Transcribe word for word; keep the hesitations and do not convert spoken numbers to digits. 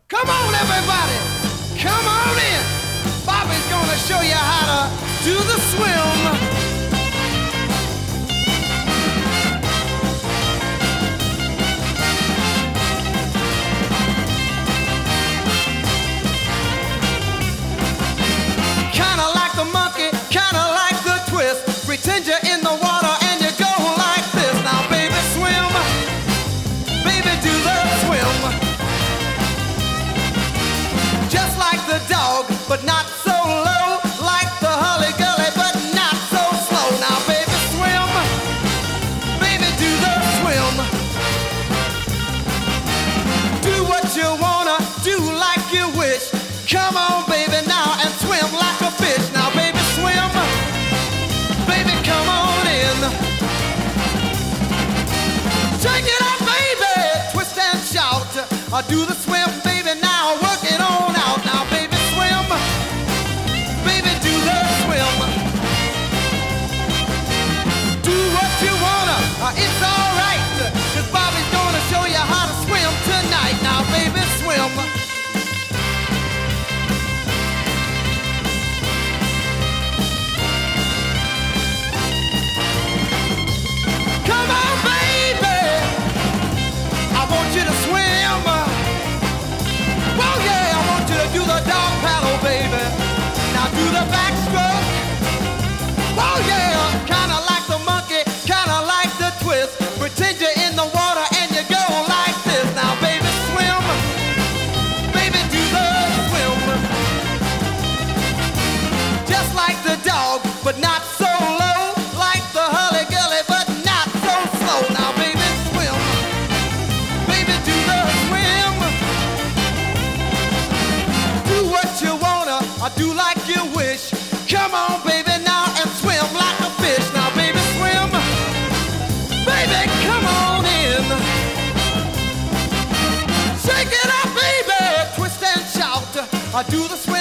Come on, everybody. Come on in. Bobby's gonna show you how to do the swim. Kinda like the monkey, kinda like the twist. Pretend you're in the water and you go like this. Now, baby, swim. Baby, do the swim. Just like the dog, but not so low. Like the hully-gully, but not so slow. Now, baby, swim. Baby, do the swim. Do what you wanna, do like you wish. Come on, baby, now and swim like a fish. Now, baby, swim. Baby, come on in. Shake it up, baby. Twist and shout. I do the swim, baby, now work it on out. Now, baby, swim. Baby, do the swim. Do what you wanna. Uh, it's all right. Cause Bobby's gonna show you how to swim tonight. Now, baby, swim. Come on, baby. I want you to swim. Well, yeah, I want you to do the dog paddle, baby. Now do the backstroke. Well, yeah, kinda like the monkey, kinda like the twist. Pretend you're in the water and you go like this. Now, baby, swim. Baby, do the swim. Just like the dog, but not so low. Like the hully-gully, but not so slow. Now, baby, swim. Baby, do the swim. Do what you wanna, or do like you wish. Come on, baby, now and swim like a fish. Now, baby, swim. Baby, come on in. Shake it up, baby. Twist and shout. I do the swim.